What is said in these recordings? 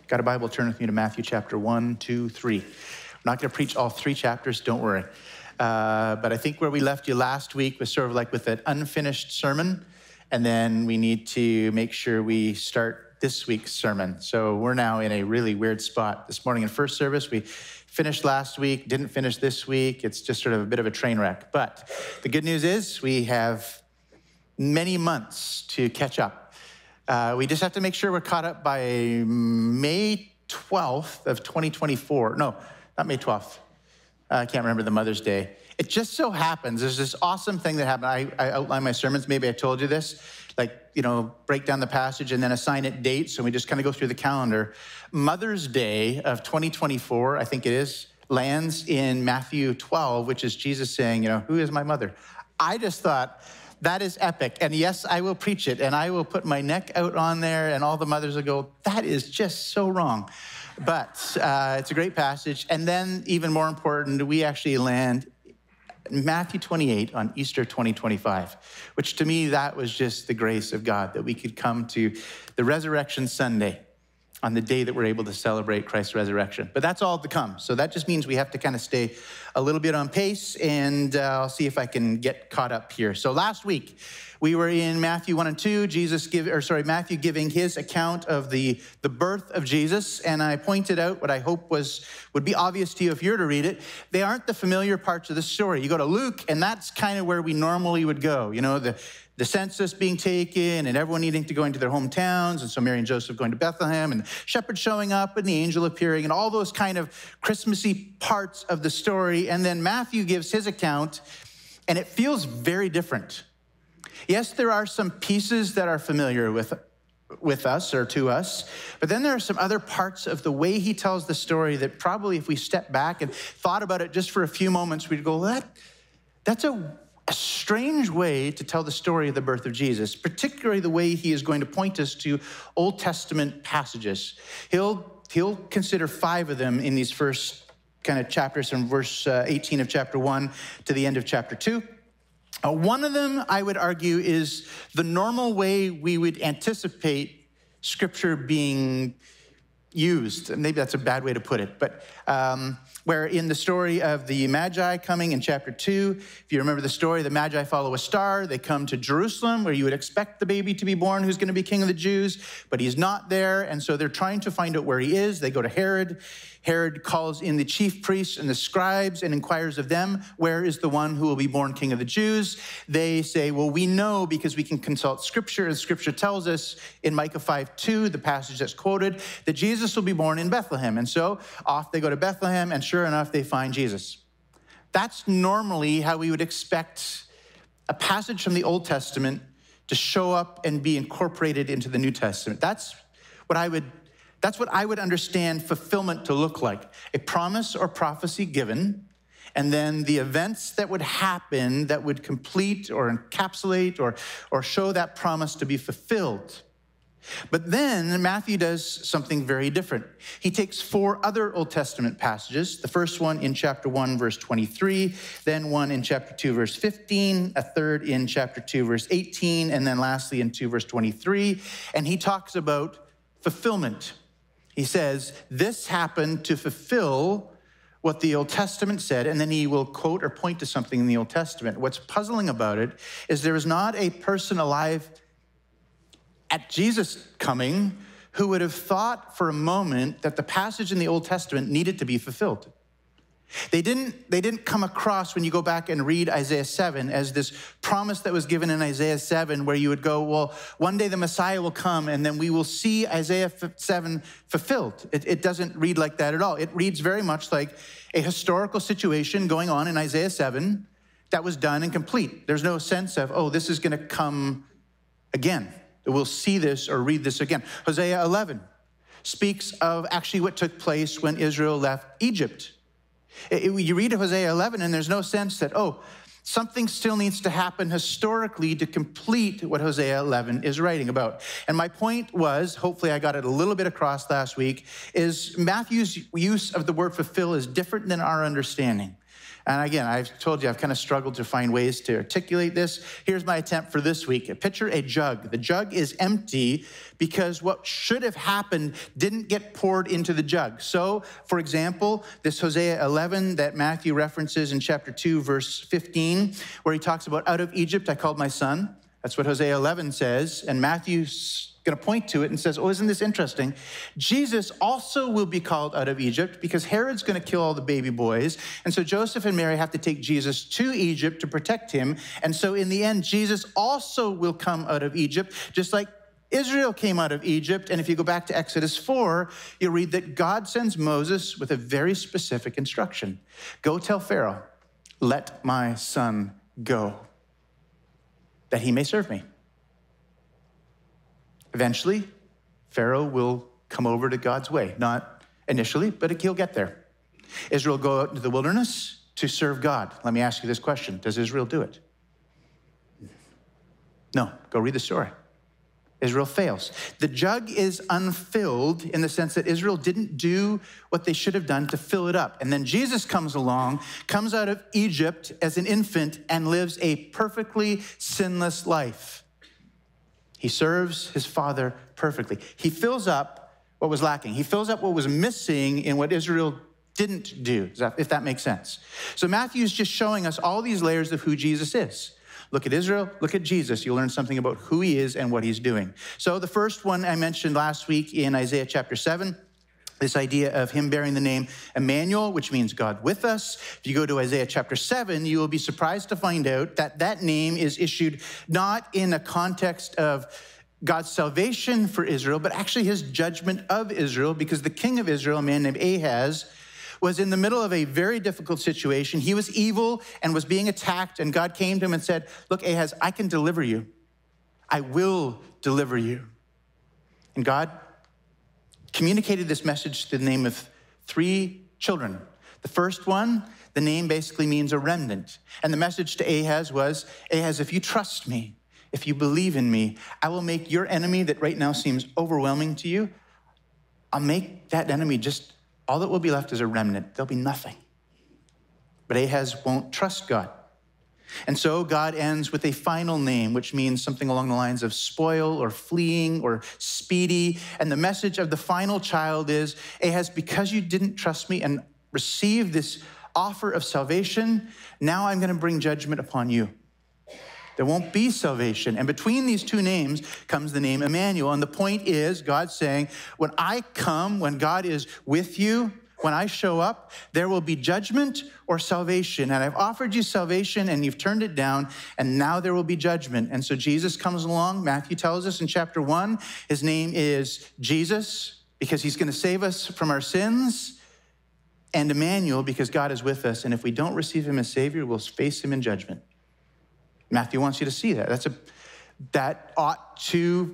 Got a Bible, turn with me to Matthew chapter 1, 2, 3. I'm not going to preach all 3 chapters, don't worry. But I think where we left you last week was sort of like with an unfinished sermon, and then we need to make sure we start this week's sermon. So we're now in a really weird spot. This morning in first service, we finished last week, didn't finish this week. It's just sort of a bit of a train wreck. But the good news is we have many months to catch up. We just have to make sure we're caught up by May 12th of 2024. No, not May 12th. I can't remember the Mother's Day. It just so happens, there's this awesome thing that happened. I outline my sermons, maybe I told you this, break down the passage and then assign it dates, and we just kind of go through the calendar. Mother's Day of 2024, I think it is, lands in Matthew 12, which is Jesus saying, who is my mother? I just thought, that is epic. And yes, I will preach it, and I will put my neck out on there, and all the mothers will go, that is just so wrong. But it's a great passage. And then, even more important, we actually land Matthew 28 on Easter 2025, which to me, that was just the grace of God, that we could come to the Resurrection Sunday on the day that we're able to celebrate Christ's resurrection. But that's all to come. So that just means we have to kind of stay a little bit on pace, and I'll see if I can get caught up here. So last week, we were in Matthew 1 and 2, Matthew giving his account of the birth of Jesus, and I pointed out what I hope would be obvious to you if you were to read it. They aren't the familiar parts of the story. You go to Luke, and that's kind of where we normally would go. The census being taken and everyone needing to go into their hometowns, and so Mary and Joseph going to Bethlehem, and the shepherds showing up and the angel appearing, and all those kind of Christmassy parts of the story. And then Matthew gives his account, and it feels very different. Yes, there are some pieces that are familiar with us or to us, but then there are some other parts of the way he tells the story that probably if we step back and thought about it just for a few moments, we'd go, that's a strange way to tell the story of the birth of Jesus, particularly the way he is going to point us to Old Testament passages. He'll consider 5 of them in these first kind of chapters, from verse 18 of chapter 1 to the end of chapter 2. One of them, I would argue, is the normal way we would anticipate Scripture being used. Maybe that's a bad way to put it, but where in the story of the Magi coming in chapter 2, if you remember the story, the Magi follow a star. They come to Jerusalem, where you would expect the baby to be born, who's going to be king of the Jews, but he's not there, and so they're trying to find out where he is. They go to Herod. Herod calls in the chief priests and the scribes and inquires of them, where is the one who will be born king of the Jews? They say, well, we know because we can consult Scripture, and Scripture tells us in Micah 5:2, the passage that's quoted, that Jesus will be born in Bethlehem. And so off they go to Bethlehem, and sure enough, they find Jesus. That's normally how we would expect a passage from the Old Testament to show up and be incorporated into the New Testament. That's what I would understand fulfillment to look like. A promise or prophecy given, and then the events that would happen that would complete or encapsulate or show that promise to be fulfilled. But then Matthew does something very different. He takes 4 other Old Testament passages, the first one in chapter 1, verse 23, then one in chapter 2, verse 15, a third in chapter 2, verse 18, and then lastly in 2, verse 23, and he talks about fulfillment. He says, this happened to fulfill what the Old Testament said, and then he will quote or point to something in the Old Testament. What's puzzling about it is there is not a person alive at Jesus' coming who would have thought for a moment that the passage in the Old Testament needed to be fulfilled. They didn't come across, when you go back and read Isaiah 7, as this promise that was given in Isaiah 7, where you would go, well, one day the Messiah will come, and then we will see Isaiah 7 fulfilled. It doesn't read like that at all. It reads very much like a historical situation going on in Isaiah 7 that was done and complete. There's no sense of, this is going to come again. We'll see this or read this again. Hosea 11 speaks of actually what took place when Israel left Egypt. You read Hosea 11, and there's no sense that, something still needs to happen historically to complete what Hosea 11 is writing about. And my point was, hopefully I got it a little bit across last week, is Matthew's use of the word fulfill is different than our understanding. And again, I've told you I've kind of struggled to find ways to articulate this. Here's my attempt for this week. Picture a jug. The jug is empty because what should have happened didn't get poured into the jug. So, for example, this Hosea 11 that Matthew references in chapter 2, verse 15, where he talks about out of Egypt I called my son. That's what Hosea 11 says. And Matthew's going to point to it and says, oh, isn't this interesting? Jesus also will be called out of Egypt because Herod's going to kill all the baby boys. And so Joseph and Mary have to take Jesus to Egypt to protect him. And so in the end, Jesus also will come out of Egypt, just like Israel came out of Egypt. And if you go back to Exodus 4, you'll read that God sends Moses with a very specific instruction. Go tell Pharaoh, let my son go, that he may serve me. Eventually, Pharaoh will come over to God's way. Not initially, but he'll get there. Israel will go out into the wilderness to serve God. Let me ask you this question. Does Israel do it? No. Go read the story. Israel fails. The jug is unfilled in the sense that Israel didn't do what they should have done to fill it up. And then Jesus comes along, comes out of Egypt as an infant, and lives a perfectly sinless life. He serves his Father perfectly. He fills up what was lacking. He fills up what was missing in what Israel didn't do, if that makes sense. So Matthew's just showing us all these layers of who Jesus is. Look at Israel, look at Jesus. You'll learn something about who he is and what he's doing. So the first one I mentioned last week in Isaiah chapter 7, this idea of him bearing the name Emmanuel, which means God with us. If you go to Isaiah chapter 7, you will be surprised to find out that that name is issued not in a context of God's salvation for Israel, but actually his judgment of Israel, because the king of Israel, a man named Ahaz, was in the middle of a very difficult situation. He was evil and was being attacked, and God came to him and said, look, Ahaz, I can deliver you. I will deliver you. And God communicated this message to the name of 3 children. The first one, the name basically means a remnant. And the message to Ahaz was, Ahaz, if you trust me, if you believe in me, I will make your enemy that right now seems overwhelming to you, I'll make that enemy just, all that will be left is a remnant. There'll be nothing. But Ahaz won't trust God. And so God ends with a final name, which means something along the lines of spoil or fleeing or speedy. And the message of the final child is, Ahaz, because you didn't trust me and receive this offer of salvation, now I'm going to bring judgment upon you. There won't be salvation. And between these 2 names comes the name Emmanuel. And the point is, God's saying, when I come, when God is with you, when I show up, there will be judgment or salvation. And I've offered you salvation and you've turned it down, and now there will be judgment. And so Jesus comes along. Matthew tells us in chapter 1, his name is Jesus because he's going to save us from our sins, and Emmanuel because God is with us. And if we don't receive him as Savior, we'll face him in judgment. Matthew wants you to see that. That ought to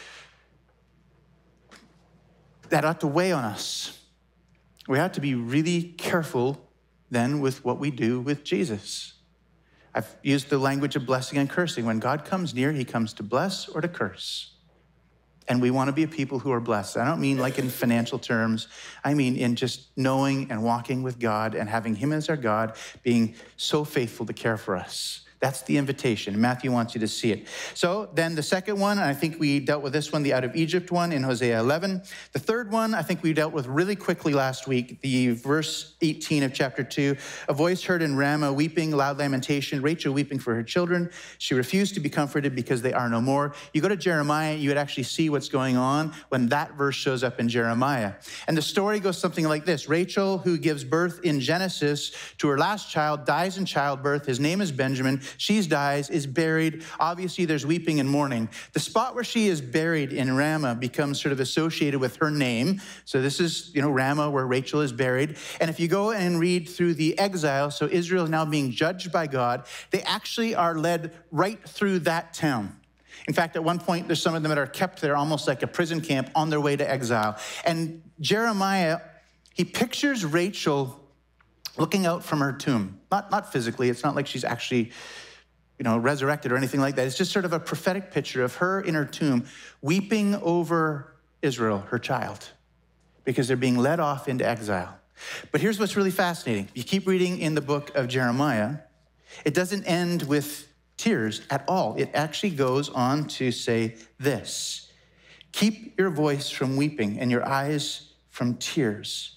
weigh on us. We have to be really careful then with what we do with Jesus. I've used the language of blessing and cursing. When God comes near, he comes to bless or to curse. And we want to be a people who are blessed. I don't mean like in financial terms. I mean in just knowing and walking with God and having him as our God, being so faithful to care for us. That's the invitation. Matthew wants you to see it. So then the second one, and I think we dealt with this one, the out of Egypt one in Hosea 11. The third one, I think we dealt with really quickly last week, the verse 18 of chapter 2. A voice heard in Ramah, weeping, loud lamentation, Rachel weeping for her children. She refused to be comforted because they are no more. You go to Jeremiah, you would actually see what's going on when that verse shows up in Jeremiah. And the story goes something like this. Rachel, who gives birth in Genesis to her last child, dies in childbirth. His name is Benjamin. She dies, is buried. Obviously, there's weeping and mourning. The spot where she is buried in Ramah becomes sort of associated with her name. So this is, Ramah, where Rachel is buried. And if you go and read through the exile, so Israel is now being judged by God, they actually are led right through that town. In fact, at one point, there's some of them that are kept there almost like a prison camp on their way to exile. And Jeremiah, he pictures Rachel looking out from her tomb. Not physically. It's not like she's actually resurrected or anything like that. It's just sort of a prophetic picture of her in her tomb weeping over Israel, her child, because they're being led off into exile. But here's what's really fascinating. You keep reading in the book of Jeremiah, it doesn't end with tears at all. It actually goes on to say this: keep your voice from weeping and your eyes from tears.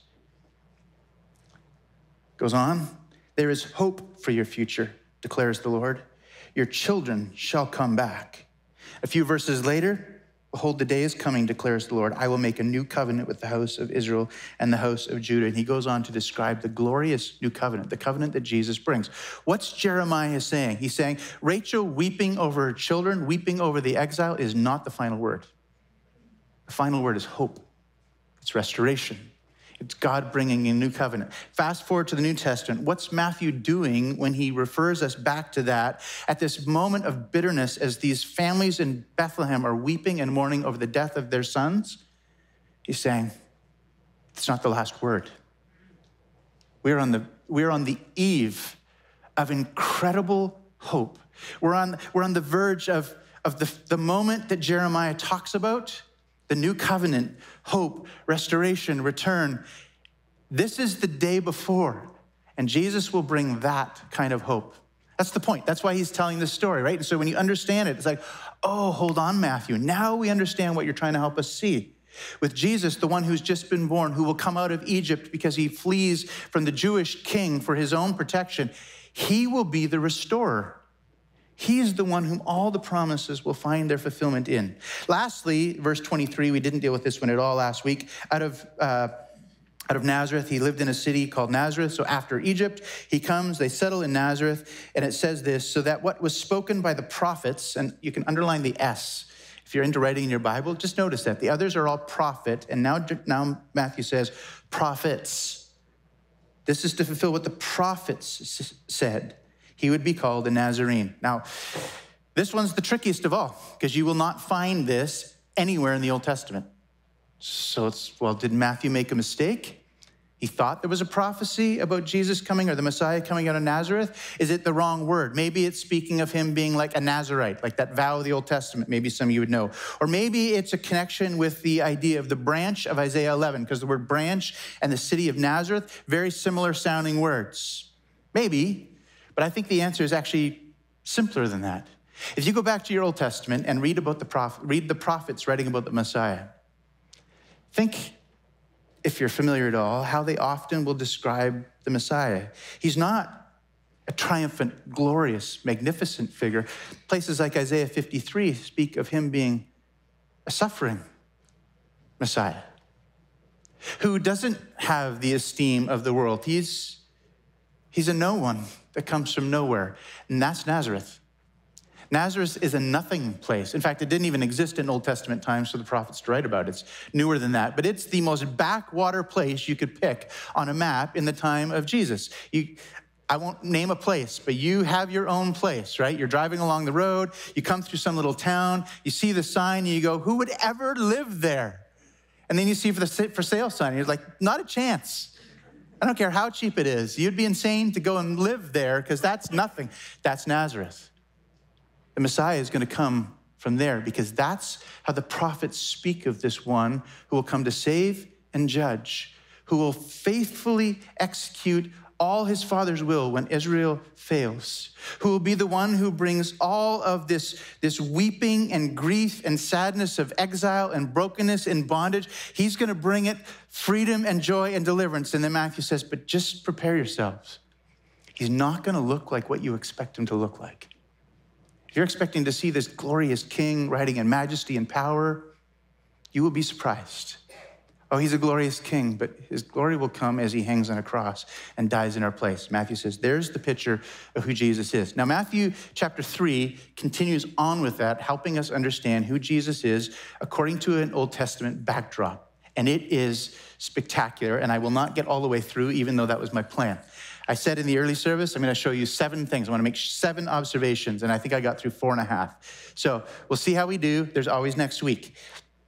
Goes on, there is hope for your future, declares the Lord. Your children shall come back. A few verses later, behold, the day is coming, declares the Lord. I will make a new covenant with the house of Israel and the house of Judah. And he goes on to describe the glorious new covenant, the covenant that Jesus brings. What's Jeremiah saying? He's saying, Rachel weeping over her children, weeping over the exile is not the final word. The final word is hope. It's restoration. It's God bringing a new covenant. Fast forward to the New Testament. What's Matthew doing when he refers us back to that at this moment of bitterness as these families in Bethlehem are weeping and mourning over the death of their sons? He's saying, it's not the last word. We're on the eve of incredible hope. We're on the verge of the moment that Jeremiah talks about, the new covenant, hope, restoration, return. This is the day before, and Jesus will bring that kind of hope. That's the point. That's why he's telling this story, right? And so when you understand it, it's like, oh, hold on, Matthew. Now we understand what you're trying to help us see. With Jesus, the one who's just been born, who will come out of Egypt because he flees from the Jewish king for his own protection, he will be the restorer. He is the one whom all the promises will find their fulfillment in. Lastly, verse 23, we didn't deal with this one at all last week. Out of Nazareth, he lived in a city called Nazareth. So after Egypt, he comes, they settle in Nazareth, and it says this, so that what was spoken by the prophets, and you can underline the S, if you're into writing in your Bible, just notice that. The others are all prophet, and now Matthew says prophets. This is to fulfill what the prophets said. He would be called a Nazarene. Now, this one's the trickiest of all, because you will not find this anywhere in the Old Testament. So did Matthew make a mistake? He thought there was a prophecy about Jesus coming or the Messiah coming out of Nazareth. Is it the wrong word? Maybe it's speaking of him being like a Nazarite, like that vow of the Old Testament. Maybe some of you would know. Or maybe it's a connection with the idea of the branch of Isaiah 11, because the word branch and the city of Nazareth, very similar sounding words. Maybe, but I think the answer is actually simpler than that. If you go back to your Old Testament and read about read the prophets writing about the Messiah, think, if you're familiar at all, how they often will describe the Messiah. He's not a triumphant, glorious, magnificent figure. Places like Isaiah 53 speak of him being a suffering Messiah who doesn't have the esteem of the world. He's a no one that comes from nowhere, and that's Nazareth. Nazareth is a nothing place. In fact, it didn't even exist in Old Testament times for the prophets to write about. It's newer than that, but it's the most backwater place you could pick on a map in the time of Jesus. I won't name a place, but you have your own place, right? You're driving along the road, you come through some little town, you see the sign, and you go, who would ever live there? And then you see for sale sign, and you're like, not a chance. I don't care how cheap it is. You'd be insane to go and live there because that's nothing. That's Nazareth. The Messiah is going to come from there because that's how the prophets speak of this one who will come to save and judge, who will faithfully execute all his Father's will when Israel fails, who will be the one who brings all of this weeping and grief and sadness of exile and brokenness and bondage. He's going to bring it freedom and joy and deliverance. And then Matthew says, but just prepare yourselves. He's not going to look like what you expect him to look like. If you're expecting to see this glorious king riding in majesty and power, you will be surprised. Oh, he's a glorious king, but his glory will come as he hangs on a cross and dies in our place. Matthew says, there's the picture of who Jesus is. Now, Matthew chapter 3 continues on with that, helping us understand who Jesus is according to an Old Testament backdrop. And it is spectacular, and I will not get all the way through, even though that was my plan. I said in the early service, I'm going to show you 7 things. I want to make 7 observations, and I think I got through 4.5. So we'll see how we do. There's always next week.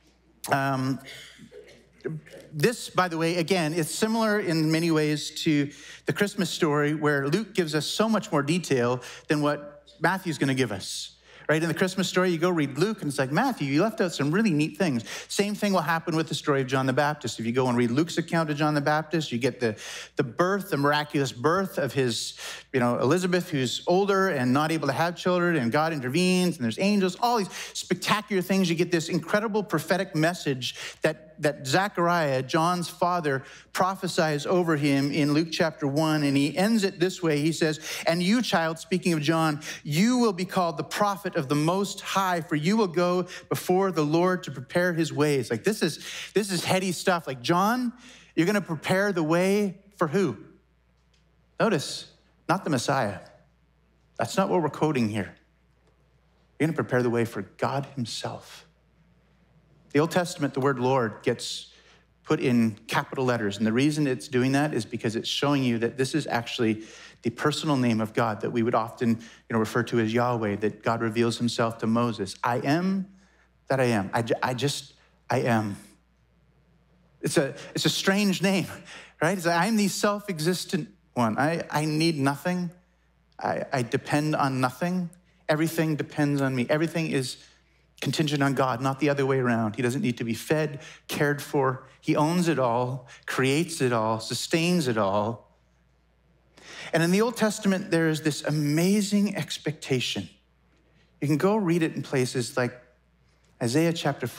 This, by the way, again, is similar in many ways to the Christmas story where Luke gives us so much more detail than what Matthew's going to give us. right? In the Christmas story, you go read Luke, and it's like, Matthew, you left out some really neat things. Same thing will happen with the story of John the Baptist. If you go and read Luke's account of John the Baptist, you get the birth, the miraculous birth of his, Elizabeth, who's older and not able to have children, and God intervenes, and there's angels, all these spectacular things. You get this incredible prophetic message that Zechariah, John's father, prophesies over him in Luke chapter 1, and he ends it this way. He says, and you, child, speaking of John, you will be called the prophet of the Most High, for you will go before the Lord to prepare his ways. Like, this is heady stuff. Like, John, you're going to prepare the way for who? Notice, not the Messiah. That's not what we're quoting here. You're going to prepare the way for God himself. The Old Testament, the word Lord gets put in capital letters. And the reason it's doing that is because it's showing you that this is actually the personal name of God that we would often refer to as Yahweh, that God reveals himself to Moses. I am that I am. I am. It's a strange name, right? It's like, I'm the self-existent one. I need nothing. I depend on nothing. Everything depends on me. Everything is contingent on God, not the other way around. He doesn't need to be fed, cared for. He owns it all, creates it all, sustains it all. And in the Old Testament, there is this amazing expectation. You can go read it in places like Isaiah chapter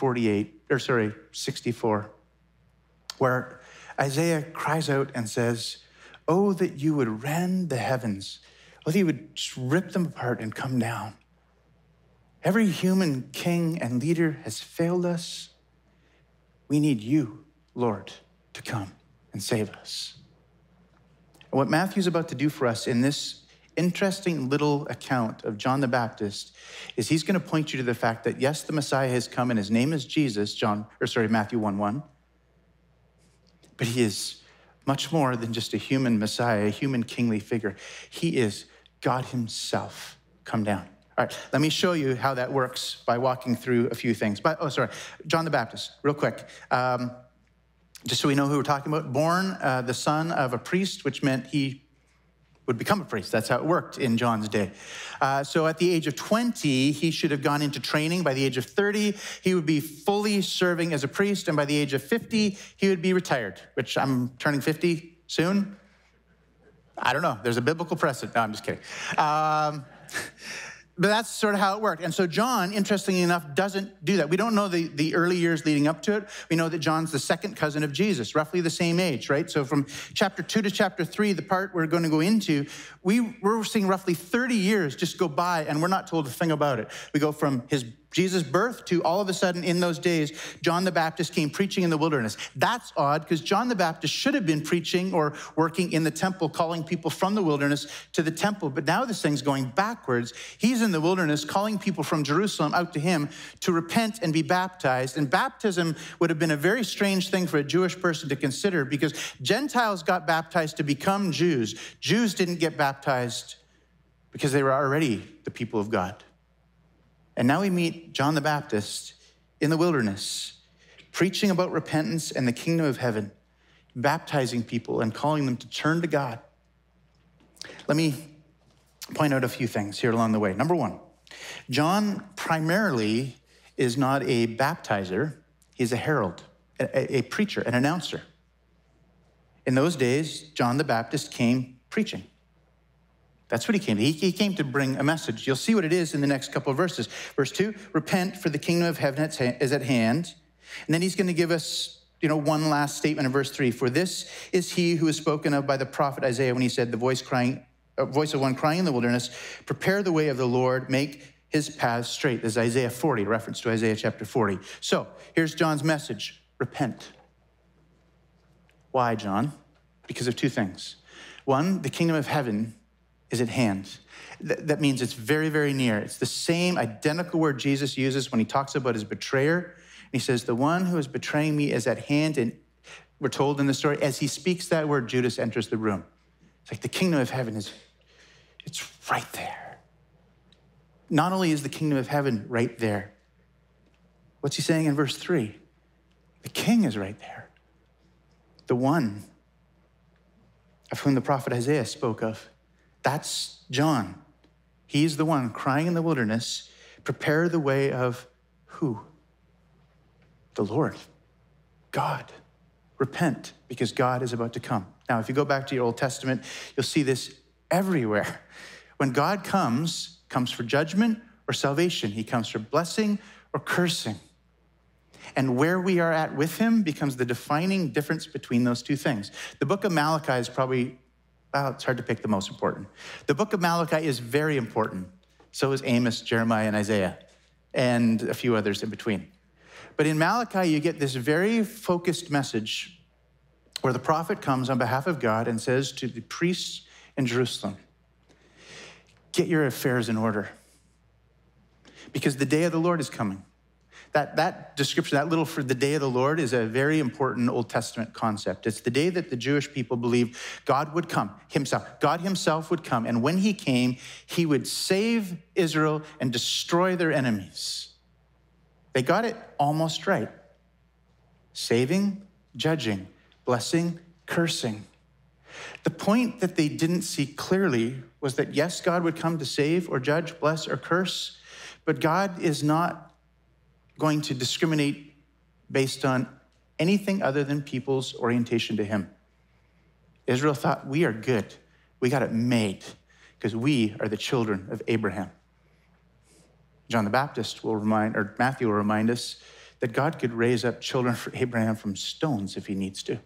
64, where Isaiah cries out and says, oh, that you would rend the heavens. Oh, that you would just rip them apart and come down. Every human king and leader has failed us. We need you, Lord, to come and save us. And what Matthew's about to do for us in this interesting little account of John the Baptist is he's going to point you to the fact that, yes, the Messiah has come and his name is Jesus, Matthew 1:1. But he is much more than just a human Messiah, a human kingly figure. He is God himself come down. All right, let me show you how that works by walking through a few things. John the Baptist, real quick. Just so we know who we're talking about. Born the son of a priest, which meant he would become a priest. That's how it worked in John's day. So at the age of 20, he should have gone into training. By the age of 30, he would be fully serving as a priest. And by the age of 50, he would be retired, which I'm turning 50 soon. I don't know. There's a biblical precedent. No, I'm just kidding. But that's sort of how it worked. And so John, interestingly enough, doesn't do that. We don't know the early years leading up to it. We know that John's the second cousin of Jesus, roughly the same age, right? So from chapter 2 to chapter 3, the part we're going to go into, we're seeing roughly 30 years just go by, and we're not told a thing about it. We go from Jesus' birth to all of a sudden in those days, John the Baptist came preaching in the wilderness. That's odd because John the Baptist should have been preaching or working in the temple, calling people from the wilderness to the temple. But now this thing's going backwards. He's in the wilderness calling people from Jerusalem out to him to repent and be baptized. And baptism would have been a very strange thing for a Jewish person to consider because Gentiles got baptized to become Jews. Jews didn't get baptized because they were already the people of God. And now we meet John the Baptist in the wilderness, preaching about repentance and the kingdom of heaven, baptizing people and calling them to turn to God. Let me point out a few things here along the way. Number one, John primarily is not a baptizer. He's a herald, a preacher, an announcer. In those days, John the Baptist came preaching. That's what he came to. He came to bring a message. You'll see what it is in the next couple of verses. Verse 2, repent, for the kingdom of heaven is at hand. And then he's going to give us, one last statement in verse 3. For this is he who is spoken of by the prophet Isaiah when he said, the voice of one crying in the wilderness, prepare the way of the Lord, make his paths straight. This is Isaiah 40, reference to Isaiah chapter 40. So here's John's message, repent. Why, John? Because of two things. One, the kingdom of heaven is at hand. That means it's very, very near. It's the same identical word Jesus uses when he talks about his betrayer. He says, the one who is betraying me is at hand. And we're told in the story, as he speaks that word, Judas enters the room. It's like the kingdom of heaven it's right there. Not only is the kingdom of heaven right there, what's he saying in verse 3? The king is right there. The one of whom the prophet Isaiah spoke of. That's John. He's the one crying in the wilderness, Prepare the way of who? The Lord, God. Repent, because God is about to come. Now, if you go back to your Old Testament, you'll see this everywhere. When God comes for judgment or salvation. He comes for blessing or cursing. And where we are at with him becomes the defining difference between those two things. The book of Malachi is probably, well, it's hard to pick the most important. The book of Malachi is very important. So is Amos, Jeremiah, and Isaiah, and a few others in between. But in Malachi, you get this very focused message where the prophet comes on behalf of God and says to the priests in Jerusalem, get your affairs in order, because the day of the Lord is coming. That description, that little for the day of the Lord, is a very important Old Testament concept. It's the day that the Jewish people believed God would come himself. God himself would come, and when he came, he would save Israel and destroy their enemies. They got it almost right. Saving, judging, blessing, cursing. The point that they didn't see clearly was that, yes, God would come to save or judge, bless or curse, but God is not going to discriminate based on anything other than people's orientation to him. Israel thought, we are good. We got it made because we are the children of Abraham. John the Baptist will remind, or Matthew will remind us that God could raise up children for Abraham from stones if he needs to.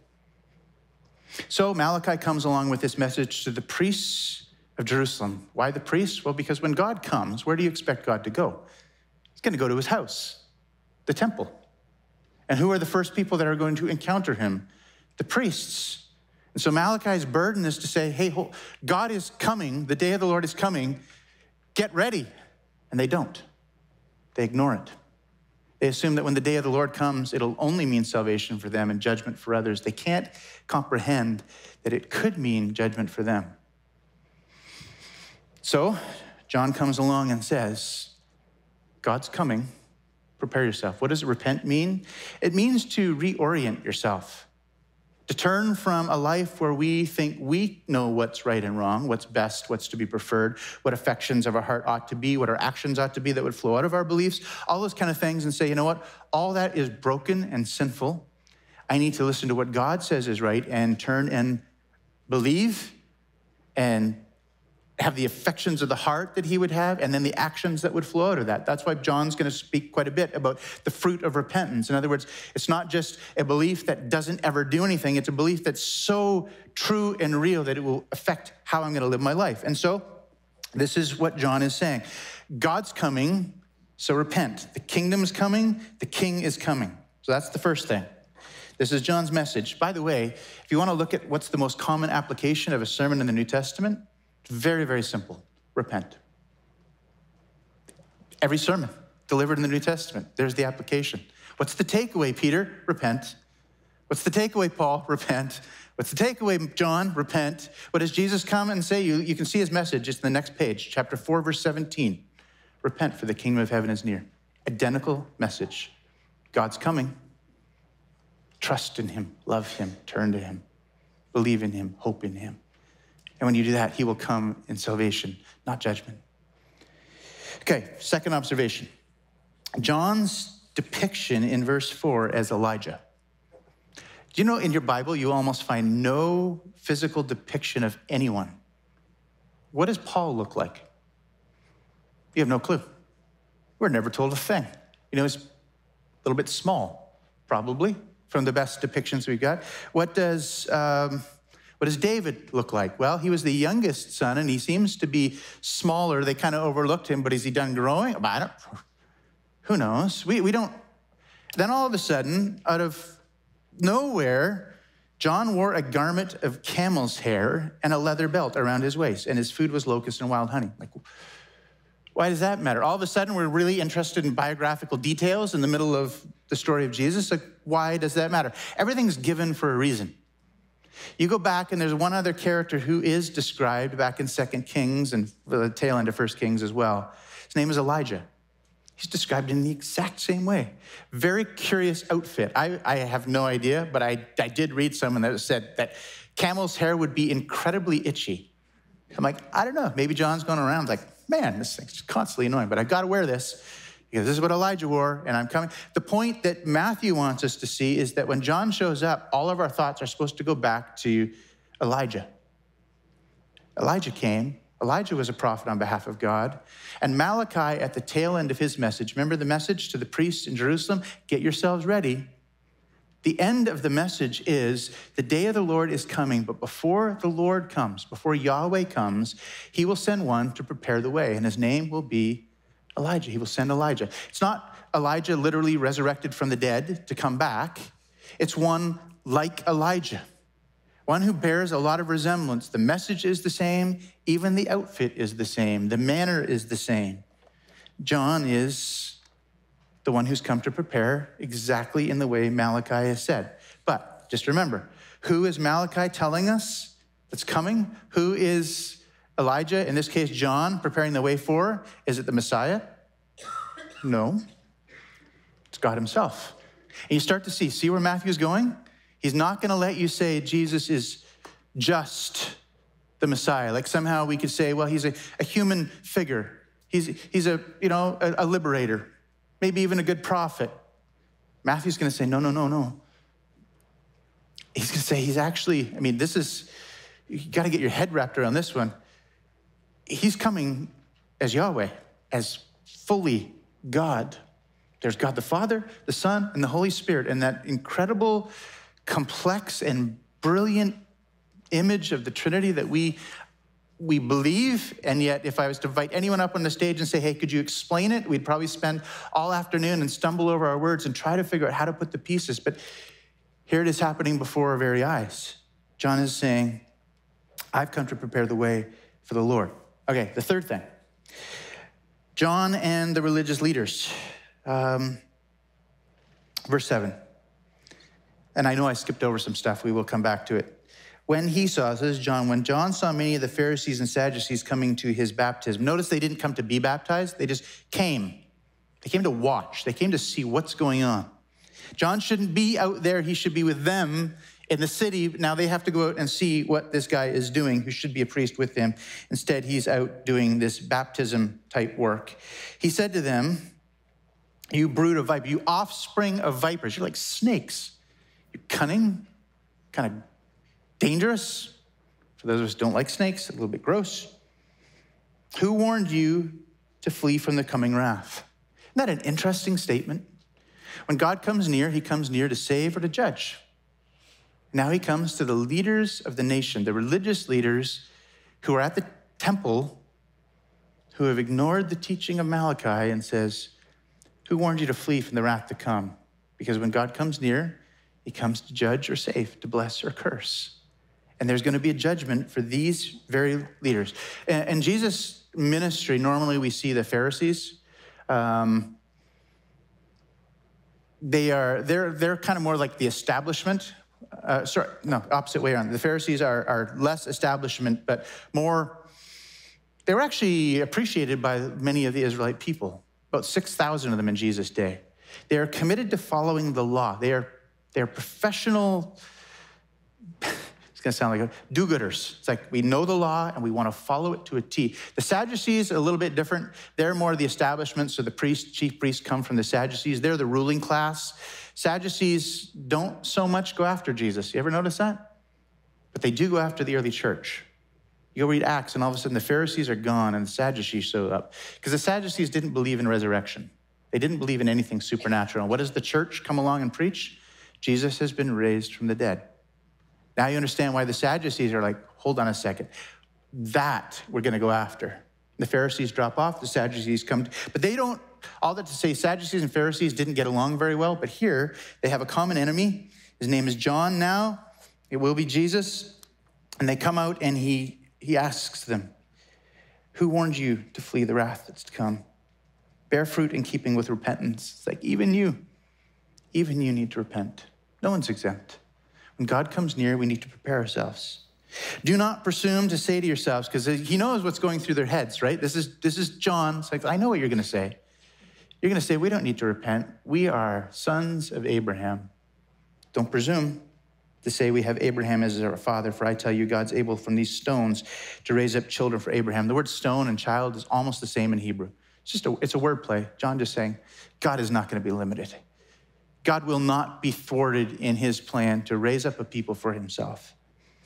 So Malachi comes along with this message to the priests of Jerusalem. Why the priests? Well, because when God comes, where do you expect God to go? He's going to go to his house, the temple. And who are the first people that are going to encounter him? The priests. And so Malachi's burden is to say, hey, God is coming, the day of the Lord is coming, get ready. And they don't. They ignore it. They assume that when the day of the Lord comes, it'll only mean salvation for them and judgment for others. They can't comprehend that it could mean judgment for them. So John comes along and says, God's coming. Prepare yourself. What does repent mean? It means to reorient yourself, to turn from a life where we think we know what's right and wrong, what's best, what's to be preferred, what affections of our heart ought to be, what our actions ought to be that would flow out of our beliefs, all those kind of things, and say, you know what? All that is broken and sinful. I need to listen to what God says is right and turn and believe and have the affections of the heart that he would have, and then the actions that would flow out of that. That's why John's going to speak quite a bit about the fruit of repentance. In other words, it's not just a belief that doesn't ever do anything. It's a belief that's so true and real that it will affect how I'm going to live my life. And so this is what John is saying. God's coming, so repent. The kingdom is coming, the king is coming. So that's the first thing. This is John's message. By the way, if you want to look at what's the most common application of a sermon in the New Testament, it's very, very simple. Repent. Every sermon delivered in the New Testament, there's the application. What's the takeaway, Peter? Repent. What's the takeaway, Paul? Repent. What's the takeaway, John? Repent. What does Jesus come and say? You can see his message. It's the next page, chapter 4, verse 17. Repent, for the kingdom of heaven is near. Identical message. God's coming. Trust in him. Love him. Turn to him. Believe in him. Hope in him. And when you do that, he will come in salvation, not judgment. Okay, second observation. John's depiction in verse 4 as Elijah. Do you know in your Bible, you almost find no physical depiction of anyone? What does Paul look like? You have no clue. We're never told a thing. You know, he's a little bit small, probably, from the best depictions we've got. What does David look like? Well, he was the youngest son, and he seems to be smaller. They kind of overlooked him, but is he done growing? Who knows? We don't. Then all of a sudden, out of nowhere, John wore a garment of camel's hair and a leather belt around his waist, and his food was locusts and wild honey. Like, why does that matter? All of a sudden, we're really interested in biographical details in the middle of the story of Jesus. Like, why does that matter? Everything's given for a reason. You go back, and there's one other character who is described back in 2 Kings and the tail end of 1 Kings as well. His name is Elijah. He's described in the exact same way. Very curious outfit. I have no idea, but I did read someone that said that camel's hair would be incredibly itchy. I'm like, I don't know. Maybe John's going around like, man, this thing's constantly annoying, but I've got to wear this because this is what Elijah wore, and I'm coming. The point that Matthew wants us to see is that when John shows up, all of our thoughts are supposed to go back to Elijah. Elijah came. Elijah was a prophet on behalf of God. And Malachi, at the tail end of his message, remember the message to the priests in Jerusalem? Get yourselves ready. The end of the message is the day of the Lord is coming, but before the Lord comes, before Yahweh comes, he will send one to prepare the way, and his name will be Elijah. He will send Elijah. It's not Elijah literally resurrected from the dead to come back. It's one like Elijah, one who bears a lot of resemblance. The message is the same. Even the outfit is the same. The manner is the same. John is the one who's come to prepare exactly in the way Malachi has said. But just remember, who is Malachi telling us that's coming? Who is Elijah, in this case, John, preparing the way for? Is it the Messiah? No. It's God himself. And you start to see where Matthew's going? He's not going to let you say Jesus is just the Messiah. Like somehow we could say, well, he's a human figure. He's a liberator. Maybe even a good prophet. Matthew's going to say, no. He's going to say he's actually, you got to get your head wrapped around this one. He's coming as Yahweh, as fully God. There's God the Father, the Son, and the Holy Spirit, and that incredible, complex, and brilliant image of the Trinity that we believe, and yet if I was to invite anyone up on the stage and say, hey, could you explain it? We'd probably spend all afternoon and stumble over our words and try to figure out how to put the pieces. But here it is happening before our very eyes. John is saying, I've come to prepare the way for the Lord. Okay, the third thing. John and the religious leaders. Verse 7. And I know I skipped over some stuff. We will come back to it. When he saw, says John, when John saw many of the Pharisees and Sadducees coming to his baptism, notice they didn't come to be baptized. They just came. They came to watch. They came to see what's going on. John shouldn't be out there. He should be with them in the city. Now they have to go out and see what this guy is doing, who should be a priest with him. Instead, he's out doing this baptism type work. He said to them, you brood of vipers, you offspring of vipers. You're like snakes. You're cunning, kind of dangerous. For those of us who don't like snakes, a little bit gross. Who warned you to flee from the coming wrath? Isn't that an interesting statement? When God comes near, he comes near to save or to judge. Now he comes to the leaders of the nation, the religious leaders who are at the temple, who have ignored the teaching of Malachi, and says, who warned you to flee from the wrath to come? Because when God comes near, he comes to judge or save, to bless or curse. And there's going to be a judgment for these very leaders. In Jesus' ministry, normally we see the Pharisees. They're kind of more like the establishment. Opposite way around. The Pharisees are less establishment, but more, they were actually appreciated by many of the Israelite people, about 6,000 of them in Jesus' day. They are committed to following the law. They're professional, it's going to sound like do-gooders. It's like we know the law and we want to follow it to a T. The Sadducees are a little bit different. They're more the establishment, so the chief priests come from the Sadducees. They're the ruling class. Sadducees don't so much go after Jesus. You ever notice that? But they do go after the early church. You go read Acts, and all of a sudden the Pharisees are gone and the Sadducees show up. Because the Sadducees didn't believe in resurrection. They didn't believe in anything supernatural. And what does the church come along and preach? Jesus has been raised from the dead. Now you understand why the Sadducees are like, hold on a second. That we're going to go after. The Pharisees drop off, the Sadducees come. But they don't, all that to say, Sadducees and Pharisees didn't get along very well. But here, they have a common enemy. His name is John now. It will be Jesus. And they come out and he asks them, who warned you to flee the wrath that's to come? Bear fruit in keeping with repentance. It's like, even you need to repent. No one's exempt. When God comes near, we need to prepare ourselves. Do not presume to say to yourselves, because he knows what's going through their heads, right? This is John. It's like, I know what you're going to say. You're going to say, we don't need to repent. We are sons of Abraham. Don't presume. to say we have Abraham as our father, for I tell you, God's able from these stones to raise up children for Abraham. The word stone and child is almost the same in Hebrew. It's a word play. John just saying, God is not going to be limited. God will not be thwarted in his plan to raise up a people for himself.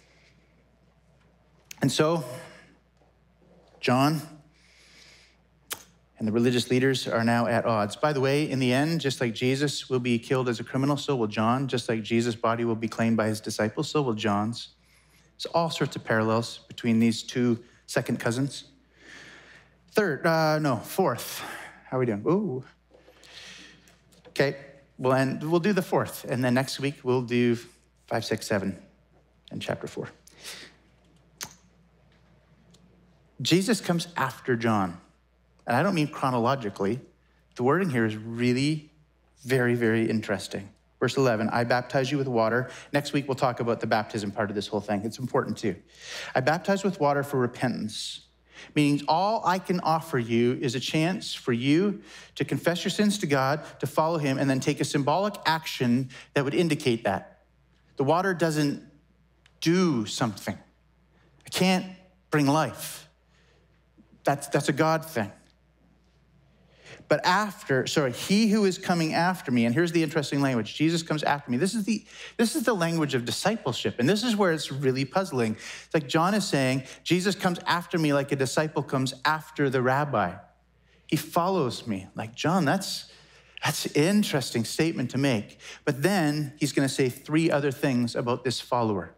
And so, John and the religious leaders are now at odds. By the way, in the end, just like Jesus will be killed as a criminal, so will John. Just like Jesus' body will be claimed by his disciples, so will John's. There's all sorts of parallels between these two second cousins. Fourth. How are we doing? Ooh. Okay, we'll do the fourth. And then next week, we'll do 5, 6, 7, and chapter 4. Jesus comes after John. And I don't mean chronologically. The wording here is really very, very interesting. Verse 11, I baptize you with water. Next week, we'll talk about the baptism part of this whole thing. It's important too. I baptize with water for repentance, meaning all I can offer you is a chance for you to confess your sins to God, to follow him, and then take a symbolic action that would indicate that. The water doesn't do something. I can't bring life. That's a God thing. But he who is coming after me, and here's the interesting language, Jesus comes after me. This is the language of discipleship, and this is where it's really puzzling. It's like John is saying, Jesus comes after me like a disciple comes after the rabbi. He follows me. Like, John, that's an interesting statement to make. But then he's going to say 3 other things about this follower.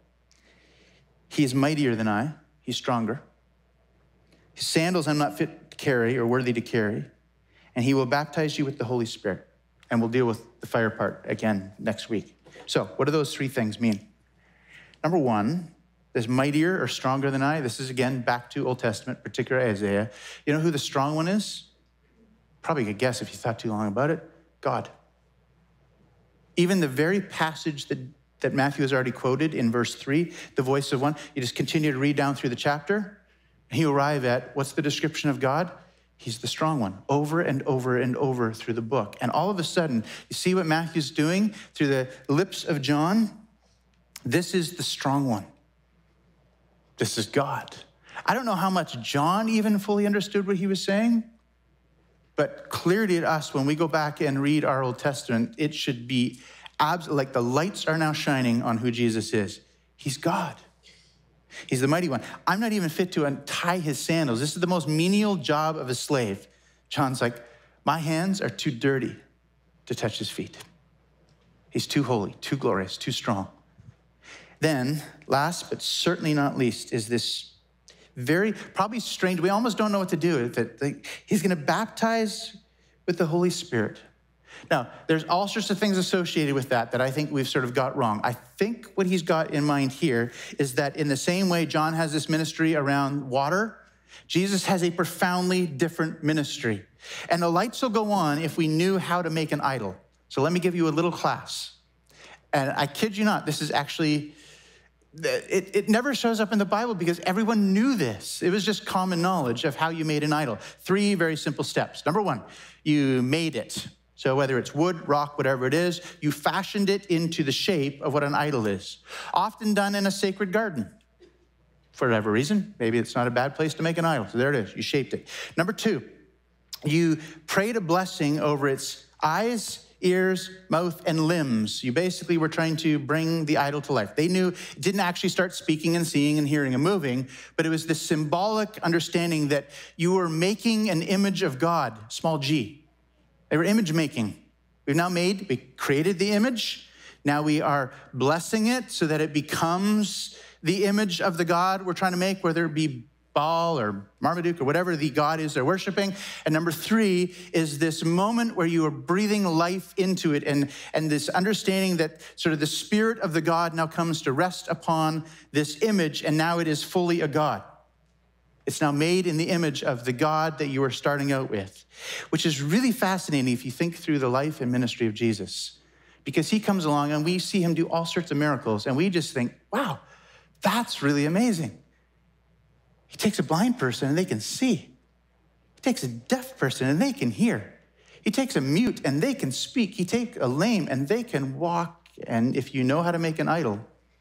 He is mightier than I. He's stronger. His sandals I'm not fit to carry or worthy to carry. And he will baptize you with the Holy Spirit. And we'll deal with the fire part again next week. So what do those 3 things mean? Number 1, there's mightier or stronger than I. This is, again, back to Old Testament, particularly Isaiah. You know who the strong one is? Probably could guess if you thought too long about it. God. Even the very passage that Matthew has already quoted in verse 3, the voice of one, you just continue to read down through the chapter, and you arrive at, what's the description of God? He's the strong one, over and over and over through the book. And all of a sudden, you see what Matthew's doing through the lips of John? This is the strong one. This is God. I don't know how much John even fully understood what he was saying, but clearly to us, when we go back and read our Old Testament, it should be like the lights are now shining on who Jesus is. He's God. He's the mighty one. I'm not even fit to untie his sandals. This is the most menial job of a slave. John's like, my hands are too dirty to touch his feet. He's too holy, too glorious, too strong. Then, last but certainly not least, is this very, probably strange, we almost don't know what to do with it. He's going to baptize with the Holy Spirit. Now, there's all sorts of things associated with that I think we've sort of got wrong. I think what he's got in mind here is that in the same way John has this ministry around water, Jesus has a profoundly different ministry. And the lights will go on if we knew how to make an idol. So let me give you a little class. And I kid you not, this is actually, it never shows up in the Bible because everyone knew this. It was just common knowledge of how you made an idol. 3 very simple steps. Number 1, you made it. So whether it's wood, rock, whatever it is, you fashioned it into the shape of what an idol is. Often done in a sacred garden. For whatever reason, maybe it's not a bad place to make an idol. So there it is, you shaped it. Number 2, you prayed a blessing over its eyes, ears, mouth, and limbs. You basically were trying to bring the idol to life. They knew it didn't actually start speaking and seeing and hearing and moving, but it was this symbolic understanding that you were making an image of God, small g. They were image making. We created the image. Now we are blessing it so that it becomes the image of the God we're trying to make, whether it be Baal or Marmaduke or whatever the God is they're worshiping. And number 3 is this moment where you are breathing life into it and this understanding that sort of the spirit of the God now comes to rest upon this image, and now it is fully a God. It's now made in the image of the God that you are starting out with, which is really fascinating if you think through the life and ministry of Jesus, because he comes along and we see him do all sorts of miracles, and we just think, wow, that's really amazing. He takes a blind person and they can see. He takes a deaf person and they can hear. He takes a mute and they can speak. He takes a lame and they can walk. And if you know how to make an idol,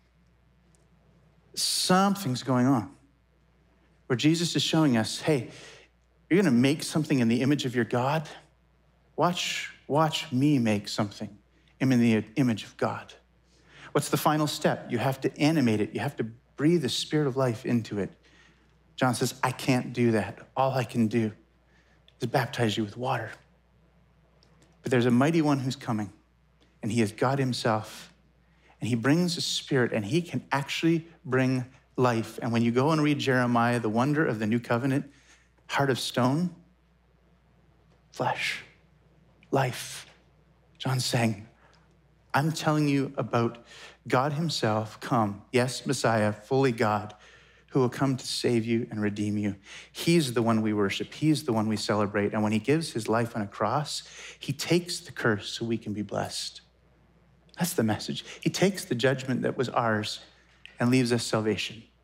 Something's going on where Jesus is showing us, hey, you're going to make something in the image of your God. Watch me make something in the image of God. What's the final step? You have to animate it. You have to breathe the Spirit of life into it. John says, I can't do that. All I can do is baptize you with water. But there's a mighty one who's coming, and he is God himself. And he brings a Spirit, and he can actually bring life. And when you go and read Jeremiah, the wonder of the new covenant, heart of stone, flesh, life. John's saying, I'm telling you about God himself come. Yes, Messiah, fully God, who will come to save you and redeem you. He's the one we worship. He's the one we celebrate. And when he gives his life on a cross, he takes the curse so we can be blessed. That's the message. He takes the judgment that was ours and leaves us salvation.